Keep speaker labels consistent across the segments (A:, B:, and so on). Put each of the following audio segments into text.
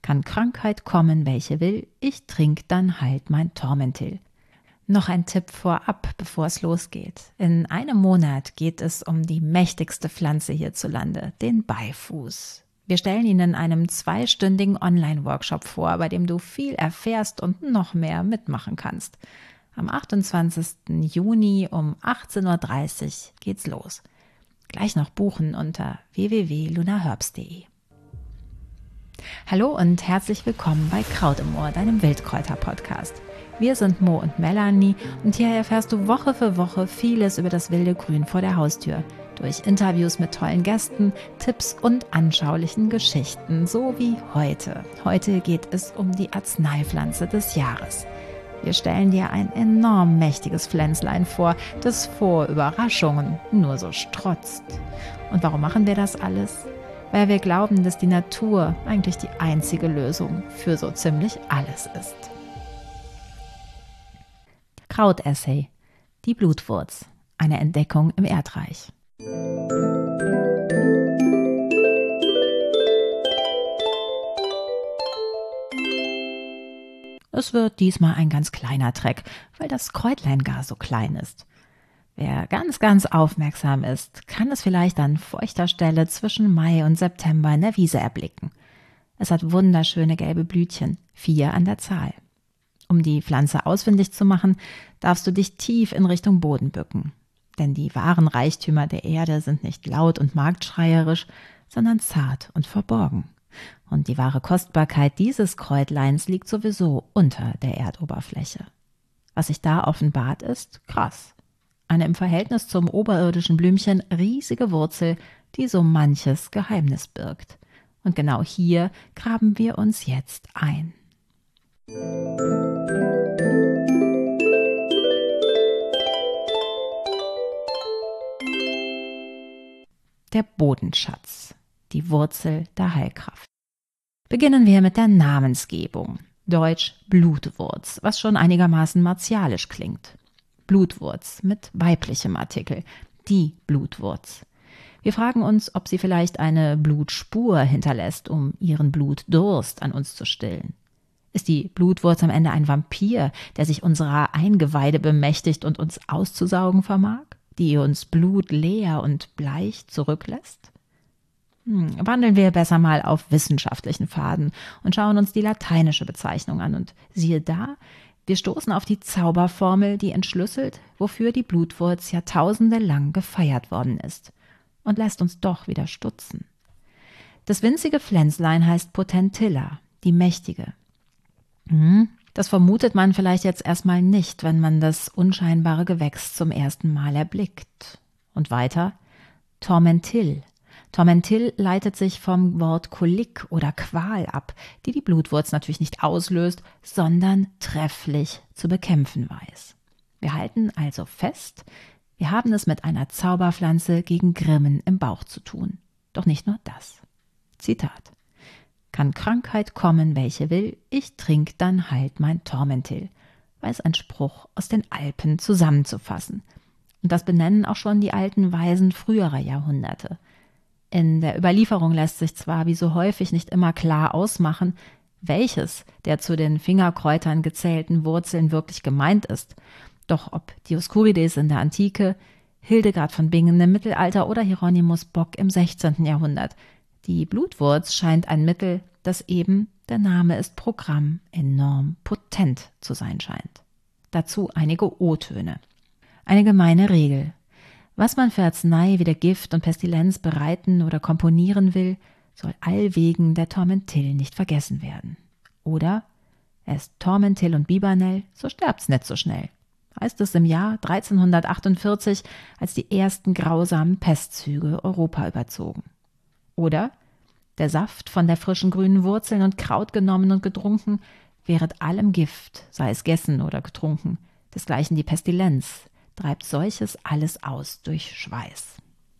A: Kann Krankheit kommen, welche will, ich trink dann halt mein Tormentil. Noch ein Tipp vorab, bevor es losgeht. In einem Monat geht es um die mächtigste Pflanze hierzulande, den Beifuß. Wir stellen ihn in einem 2-stündigen Online-Workshop vor, bei dem du viel erfährst und noch mehr mitmachen kannst. Am 28. Juni um 18:30 Uhr geht's los. Gleich noch buchen unter www.lunaherbs.de. Hallo und herzlich willkommen bei Kraut im Ohr, deinem Wildkräuter-Podcast. Wir sind Mo und Melanie und hier erfährst du Woche für Woche vieles über das wilde Grün vor der Haustür. Durch Interviews mit tollen Gästen, Tipps und anschaulichen Geschichten, so wie heute. Heute geht es um die Arzneipflanze des Jahres. Wir stellen dir ein enorm mächtiges Pflänzlein vor, das vor Überraschungen nur so strotzt. Und warum machen wir das alles? Weil wir glauben, dass die Natur eigentlich die einzige Lösung für so ziemlich alles ist. Krautessay. Die Blutwurz. Eine Entdeckung im Erdreich. Es wird diesmal ein ganz kleiner Treck, weil das Kräutlein gar so klein ist. Wer ganz aufmerksam ist, kann es vielleicht an feuchter Stelle zwischen Mai und September in der Wiese erblicken. Es hat wunderschöne gelbe Blütchen, 4 an der Zahl. Um die Pflanze ausfindig zu machen, darfst du dich tief in Richtung Boden bücken. Denn die wahren Reichtümer der Erde sind nicht laut und marktschreierisch, sondern zart und verborgen. Und die wahre Kostbarkeit dieses Kräutleins liegt sowieso unter der Erdoberfläche. Was sich da offenbart, ist Gras. Eine im Verhältnis zum oberirdischen Blümchen riesige Wurzel, die so manches Geheimnis birgt. Und genau hier graben wir uns jetzt ein. Der Bodenschatz, die Wurzel der Heilkraft. Beginnen wir mit der Namensgebung. Deutsch Blutwurz, was schon einigermaßen martialisch klingt. Blutwurz mit weiblichem Artikel, die Blutwurz. Wir fragen uns, ob sie vielleicht eine Blutspur hinterlässt, um ihren Blutdurst an uns zu stillen. Ist die Blutwurz am Ende ein Vampir, der sich unserer Eingeweide bemächtigt und uns auszusaugen vermag, die uns blutleer und bleich zurücklässt? Wandeln wir besser mal auf wissenschaftlichen Pfaden und schauen uns die lateinische Bezeichnung an und siehe da, wir stoßen auf die Zauberformel, die entschlüsselt, wofür die Blutwurz jahrtausende lang gefeiert worden ist und lässt uns doch wieder stutzen. Das winzige Pflänzlein heißt Potentilla, die Mächtige. Das vermutet man vielleicht jetzt erstmal nicht, wenn man das unscheinbare Gewächs zum ersten Mal erblickt. Und weiter, Tormentil. Tormentil leitet sich vom Wort Kolik oder Qual ab, die die Blutwurz natürlich nicht auslöst, sondern trefflich zu bekämpfen weiß. Wir halten also fest, wir haben es mit einer Zauberpflanze gegen Grimmen im Bauch zu tun. Doch nicht nur das. Zitat. Kann Krankheit kommen, welche will, ich trink dann halt mein Tormentil, weiß ein Spruch aus den Alpen zusammenzufassen. Und das benennen auch schon die alten Weisen früherer Jahrhunderte. In der Überlieferung lässt sich zwar wie so häufig nicht immer klar ausmachen, welches der zu den Fingerkräutern gezählten Wurzeln wirklich gemeint ist. Doch ob Dioskurides in der Antike, Hildegard von Bingen im Mittelalter oder Hieronymus Bock im 16. Jahrhundert, die Blutwurz scheint ein Mittel, das eben, der Name ist Programm, enorm potent zu sein scheint. Dazu einige O-Töne. Eine gemeine Regel. Was man für Arznei wie der Gift und Pestilenz bereiten oder komponieren will, soll allwegen der Tormentil nicht vergessen werden. Oder, esst Tormentil und Bibernell, so sterbt's nicht so schnell. Heißt es im Jahr 1348, als die ersten grausamen Pestzüge Europa überzogen. Oder, der Saft von der frischen grünen Wurzeln und Kraut genommen und getrunken, wäret allem Gift, sei es gegessen oder getrunken, desgleichen die Pestilenz, treibt solches alles aus durch Schweiß.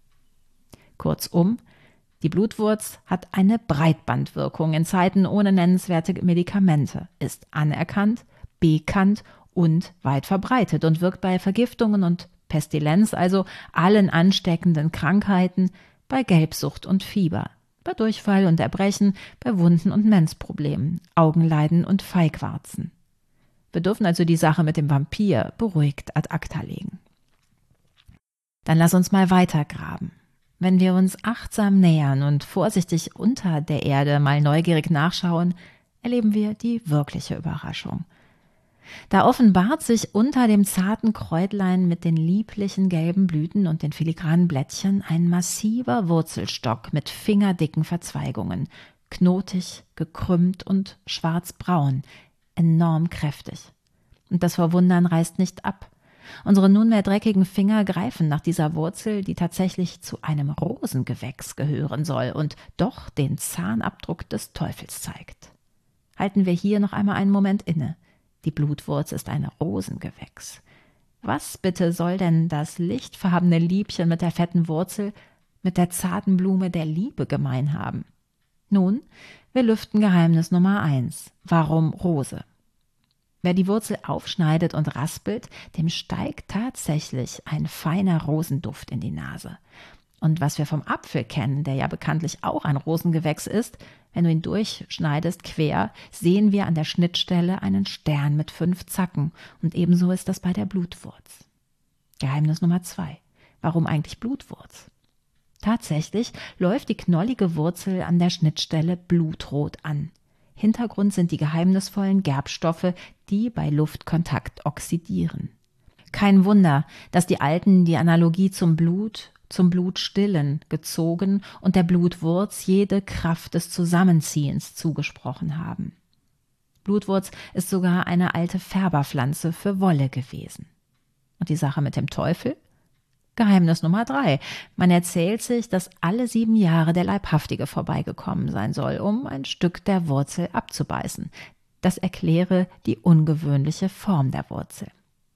A: Kurzum, die Blutwurz hat eine Breitbandwirkung in Zeiten ohne nennenswerte Medikamente, ist anerkannt, bekannt und weit verbreitet und wirkt bei Vergiftungen und Pestilenz, also allen ansteckenden Krankheiten, bei Gelbsucht und Fieber, bei Durchfall und Erbrechen, bei Wunden und Menzproblemen, Augenleiden und Feigwarzen. Wir dürfen also die Sache mit dem Vampir beruhigt ad acta legen. Dann lass uns mal weitergraben. Wenn wir uns achtsam nähern und vorsichtig unter der Erde mal neugierig nachschauen, erleben wir die wirkliche Überraschung. Da offenbart sich unter dem zarten Kräutlein mit den lieblichen gelben Blüten und den filigranen Blättchen ein massiver Wurzelstock mit fingerdicken Verzweigungen, knotig, gekrümmt und schwarzbraun, enorm kräftig. Und das Verwundern reißt nicht ab. Unsere nunmehr dreckigen Finger greifen nach dieser Wurzel, die tatsächlich zu einem Rosengewächs gehören soll und doch den Zahnabdruck des Teufels zeigt. Halten wir hier noch einmal einen Moment inne. Die Blutwurz ist ein Rosengewächs. Was bitte soll denn das lichtfarbene Liebchen mit der fetten Wurzel mit der zarten Blume der Liebe gemein haben? Nun, wir lüften Geheimnis Nummer 1. Warum Rose? Wer die Wurzel aufschneidet und raspelt, dem steigt tatsächlich ein feiner Rosenduft in die Nase. Und was wir vom Apfel kennen, der ja bekanntlich auch ein Rosengewächs ist, wenn du ihn durchschneidest quer, sehen wir an der Schnittstelle einen Stern mit 5 Zacken. Und ebenso ist das bei der Blutwurz. Geheimnis Nummer 2. Warum eigentlich Blutwurz? Tatsächlich läuft die knollige Wurzel an der Schnittstelle blutrot an. Hintergrund sind die geheimnisvollen Gerbstoffe, die bei Luftkontakt oxidieren. Kein Wunder, dass die Alten die Analogie zum Blutstillen gezogen und der Blutwurz jede Kraft des Zusammenziehens zugesprochen haben. Blutwurz ist sogar eine alte Färberpflanze für Wolle gewesen. Und die Sache mit dem Teufel? Geheimnis Nummer 3. Man erzählt sich, dass alle 7 Jahre der Leibhaftige vorbeigekommen sein soll, um ein Stück der Wurzel abzubeißen. Das erkläre die ungewöhnliche Form der Wurzel.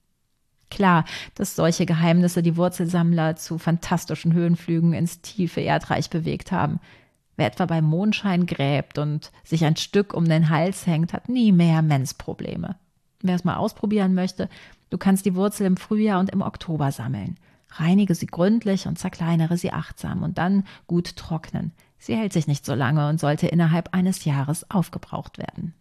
A: Klar, dass solche Geheimnisse die Wurzelsammler zu fantastischen Höhenflügen ins tiefe Erdreich bewegt haben. Wer etwa bei Mondschein gräbt und sich ein Stück um den Hals hängt, hat nie mehr Menzprobleme. Wer es mal ausprobieren möchte, du kannst die Wurzel im Frühjahr und im Oktober sammeln. Reinige sie gründlich und zerkleinere sie achtsam und dann gut trocknen. Sie hält sich nicht so lange und sollte innerhalb eines Jahres aufgebraucht werden.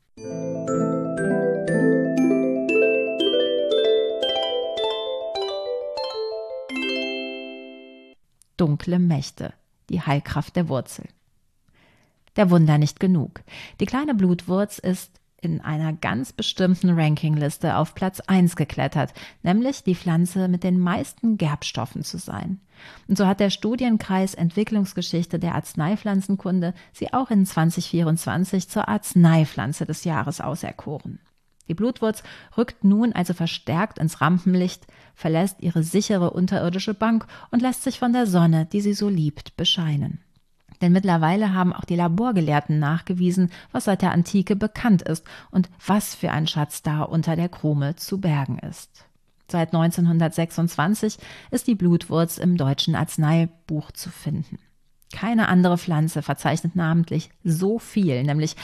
A: Dunkle Mächte, die Heilkraft der Wurzel. Der Wunder nicht genug. Die kleine Blutwurz ist in einer ganz bestimmten Rankingliste auf Platz 1 geklettert, nämlich die Pflanze mit den meisten Gerbstoffen zu sein. Und so hat der Studienkreis Entwicklungsgeschichte der Arzneipflanzenkunde sie auch in 2024 zur Arzneipflanze des Jahres auserkoren. Die Blutwurz rückt nun also verstärkt ins Rampenlicht, verlässt ihre sichere unterirdische Bank und lässt sich von der Sonne, die sie so liebt, bescheinen. Denn mittlerweile haben auch die Laborgelehrten nachgewiesen, was seit der Antike bekannt ist und was für ein Schatz da unter der Krume zu bergen ist. Seit 1926 ist die Blutwurz im Deutschen Arzneibuch zu finden. Keine andere Pflanze verzeichnet namentlich so viel, nämlich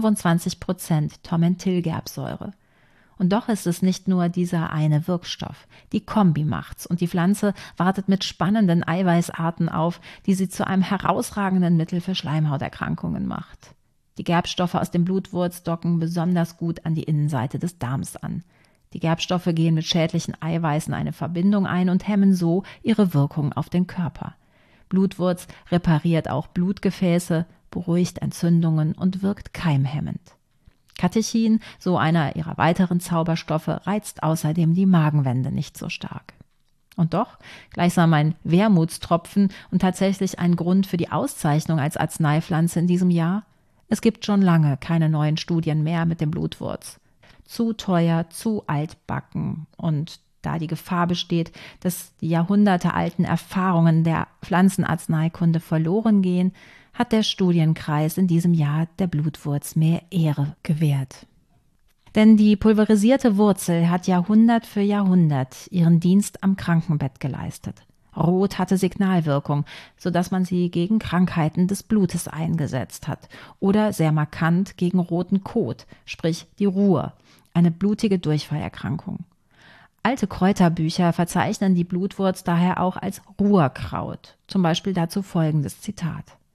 A: 25% Tormentilgerbsäure. Und doch ist es nicht nur dieser eine Wirkstoff. Die Kombi macht's und die Pflanze wartet mit spannenden Eiweißarten auf, die sie zu einem herausragenden Mittel für Schleimhauterkrankungen macht. Die Gerbstoffe aus dem Blutwurz docken besonders gut an die Innenseite des Darms an. Die Gerbstoffe gehen mit schädlichen Eiweißen eine Verbindung ein und hemmen so ihre Wirkung auf den Körper. Blutwurz repariert auch Blutgefäße, beruhigt Entzündungen und wirkt keimhemmend. Katechin, so einer ihrer weiteren Zauberstoffe, reizt außerdem die Magenwände nicht so stark. Und doch, gleichsam ein Wermutstropfen und tatsächlich ein Grund für die Auszeichnung als Arzneipflanze in diesem Jahr: Es gibt schon lange keine neuen Studien mehr mit dem Blutwurz. Zu teuer, zu altbacken und da die Gefahr besteht, dass die jahrhundertealten Erfahrungen der Pflanzenarzneikunde verloren gehen, hat der Studienkreis in diesem Jahr der Blutwurz mehr Ehre gewährt. Denn die pulverisierte Wurzel hat Jahrhundert für Jahrhundert ihren Dienst am Krankenbett geleistet. Rot hatte Signalwirkung, sodass man sie gegen Krankheiten des Blutes eingesetzt hat oder sehr markant gegen roten Kot, sprich die Ruhr, eine blutige Durchfallerkrankung. Alte Kräuterbücher verzeichnen die Blutwurz daher auch als Ruhrkraut, zum Beispiel dazu folgendes Zitat: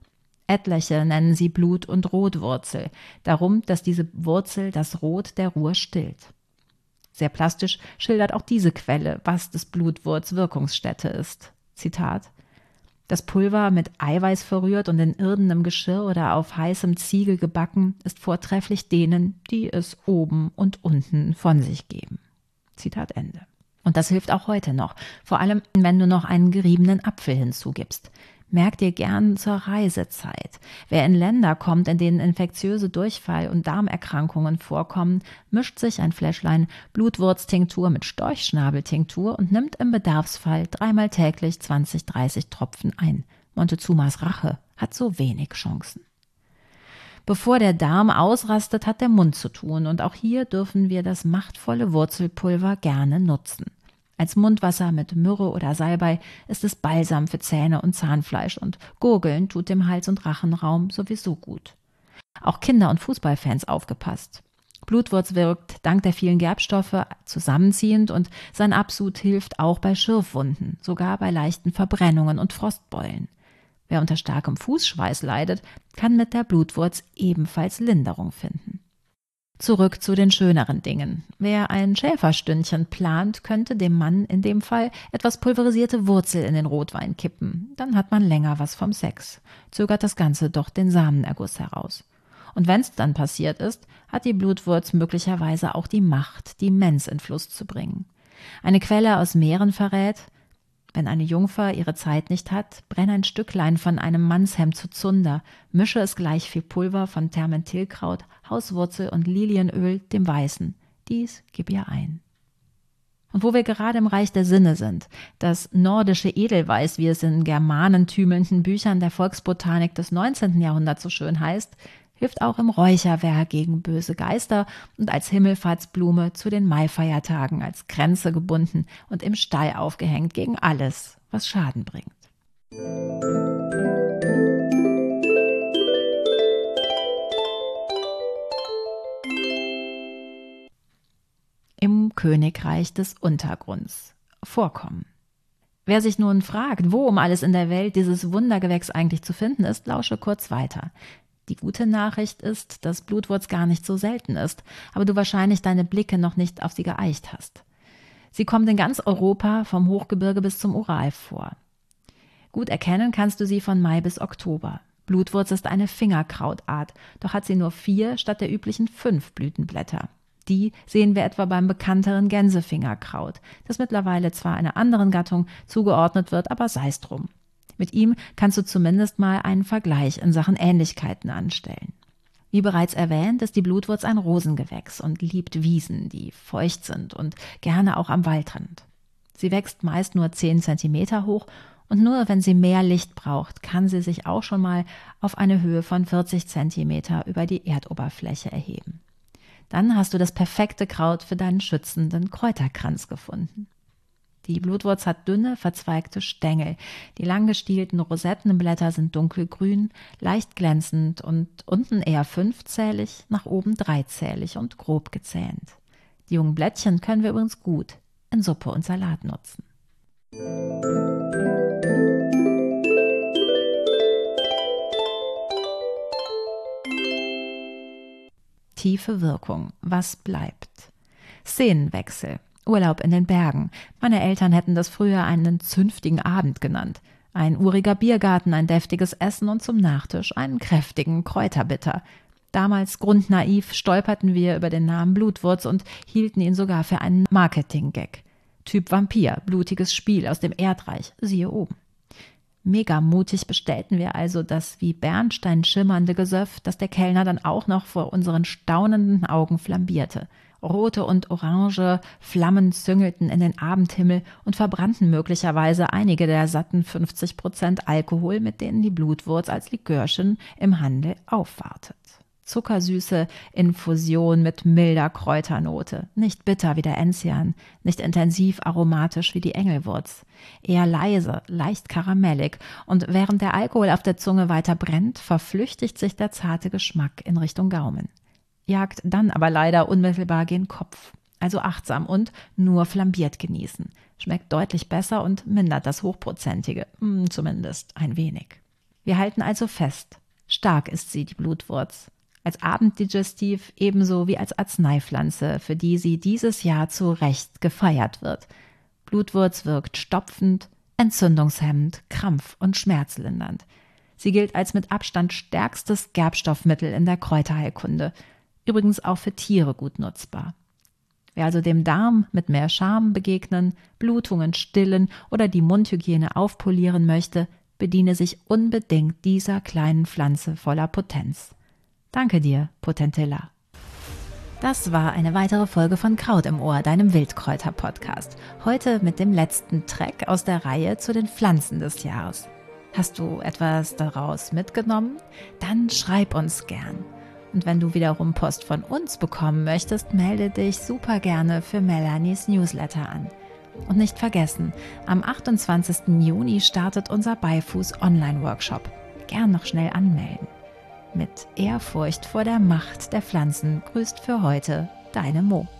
A: Etliche nennen sie Blut- und Rotwurzel, darum, dass diese Wurzel das Rot der Ruhr stillt. Sehr plastisch schildert auch diese Quelle, was des Blutwurz Wirkungsstätte ist. Zitat: Das Pulver mit Eiweiß verrührt und in irdenem Geschirr oder auf heißem Ziegel gebacken, ist vortrefflich denen, die es oben und unten von sich geben. Zitat Ende. Und das hilft auch heute noch, vor allem wenn du noch einen geriebenen Apfel hinzugibst. Merk dir gern zur Reisezeit. Wer in Länder kommt, in denen infektiöse Durchfall- und Darmerkrankungen vorkommen, mischt sich ein Fläschlein Blutwurztinktur mit Storchschnabeltinktur und nimmt im Bedarfsfall 3-mal täglich 20-30 Tropfen ein. Montezumas Rache hat so wenig Chancen. Bevor der Darm ausrastet, hat der Mund zu tun, und auch hier dürfen wir das machtvolle Wurzelpulver gerne nutzen. Als Mundwasser mit Myrrhe oder Salbei ist es Balsam für Zähne und Zahnfleisch, und Gurgeln tut dem Hals- und Rachenraum sowieso gut. Auch Kinder- und Fußballfans aufgepasst. Blutwurz wirkt dank der vielen Gerbstoffe zusammenziehend, und sein Absud hilft auch bei Schürfwunden, sogar bei leichten Verbrennungen und Frostbeulen. Wer unter starkem Fußschweiß leidet, kann mit der Blutwurz ebenfalls Linderung finden. Zurück zu den schöneren Dingen. Wer ein Schäferstündchen plant, könnte dem Mann in dem Fall etwas pulverisierte Wurzel in den Rotwein kippen. Dann hat man länger was vom Sex. Zögert das Ganze doch den Samenerguss heraus. Und wenn es dann passiert ist, hat die Blutwurz möglicherweise auch die Macht, die Mens in Fluss zu bringen. Eine Quelle aus Mähren verrät: Wenn eine Jungfer ihre Zeit nicht hat, brenn ein Stücklein von einem Mannshemd zu Zunder, mische es gleich viel Pulver von Termentilkraut, Hauswurzel und Lilienöl, dem Weißen. Dies gib ihr ein. Und wo wir gerade im Reich der Sinne sind, das nordische Edelweiß, wie es in germanentümelnden Büchern der Volksbotanik des 19. Jahrhunderts so schön heißt, hilft auch im Räucherwerk gegen böse Geister und als Himmelfahrtsblume zu den Maifeiertagen als Kränze gebunden und im Stall aufgehängt gegen alles, was Schaden bringt. Im Königreich des Untergrunds vorkommen. Wer sich nun fragt, wo um alles in der Welt dieses Wundergewächs eigentlich zu finden ist, lausche kurz weiter. Die gute Nachricht ist, dass Blutwurz gar nicht so selten ist, aber du wahrscheinlich deine Blicke noch nicht auf sie geeicht hast. Sie kommt in ganz Europa, vom Hochgebirge bis zum Ural vor. Gut erkennen kannst du sie von Mai bis Oktober. Blutwurz ist eine Fingerkrautart, doch hat sie nur 4 statt der üblichen 5 Blütenblätter. Die sehen wir etwa beim bekannteren Gänsefingerkraut, das mittlerweile zwar einer anderen Gattung zugeordnet wird, aber sei's drum. Mit ihm kannst du zumindest mal einen Vergleich in Sachen Ähnlichkeiten anstellen. Wie bereits erwähnt, ist die Blutwurz ein Rosengewächs und liebt Wiesen, die feucht sind, und gerne auch am Waldrand. Sie wächst meist nur 10 Zentimeter hoch, und nur wenn sie mehr Licht braucht, kann sie sich auch schon mal auf eine Höhe von 40 Zentimeter über die Erdoberfläche erheben. Dann hast du das perfekte Kraut für deinen schützenden Kräuterkranz gefunden. Die Blutwurz hat dünne, verzweigte Stängel. Die langgestielten Rosettenblätter sind dunkelgrün, leicht glänzend und unten eher 5-zählig, nach oben 3-zählig und grob gezähnt. Die jungen Blättchen können wir übrigens gut in Suppe und Salat nutzen. Tiefe Wirkung. Was bleibt? Szenenwechsel. Urlaub in den Bergen. Meine Eltern hätten das früher einen zünftigen Abend genannt. Ein uriger Biergarten, ein deftiges Essen und zum Nachtisch einen kräftigen Kräuterbitter. Damals grundnaiv stolperten wir über den Namen Blutwurz und hielten ihn sogar für einen Marketing-Gag. Typ Vampir, blutiges Spiel aus dem Erdreich, siehe oben. Mega mutig bestellten wir also das wie Bernstein schimmernde Gesöff, das der Kellner dann auch noch vor unseren staunenden Augen flambierte. Rote und orange Flammen züngelten in den Abendhimmel und verbrannten möglicherweise einige der satten 50% Alkohol, mit denen die Blutwurz als Likörchen im Handel aufwartet. Zuckersüße Infusion mit milder Kräuternote, nicht bitter wie der Enzian, nicht intensiv aromatisch wie die Engelwurz, eher leise, leicht karamellig, und während der Alkohol auf der Zunge weiter brennt, verflüchtigt sich der zarte Geschmack in Richtung Gaumen. Jagt dann aber leider unmittelbar gen Kopf. Also achtsam und nur flambiert genießen. Schmeckt deutlich besser und mindert das Hochprozentige, zumindest ein wenig. Wir halten also fest: Stark ist sie, die Blutwurz. Als Abenddigestiv ebenso wie als Arzneipflanze, für die sie dieses Jahr zu Recht gefeiert wird. Blutwurz wirkt stopfend, entzündungshemmend, krampf- und schmerzlindernd. Sie gilt als mit Abstand stärkstes Gerbstoffmittel in der Kräuterheilkunde, übrigens auch für Tiere gut nutzbar. Wer also dem Darm mit mehr Charme begegnen, Blutungen stillen oder die Mundhygiene aufpolieren möchte, bediene sich unbedingt dieser kleinen Pflanze voller Potenz. Danke dir, Potentilla. Das war eine weitere Folge von Kraut im Ohr, deinem Wildkräuter-Podcast. Heute mit dem letzten Track aus der Reihe zu den Pflanzen des Jahres. Hast du etwas daraus mitgenommen? Dann schreib uns gern. Und wenn du wiederum Post von uns bekommen möchtest, melde dich super gerne für Melanies Newsletter an. Und nicht vergessen, am 28. Juni startet unser Beifuß Online-Workshop. Gern noch schnell anmelden. Mit Ehrfurcht vor der Macht der Pflanzen grüßt für heute deine Mo.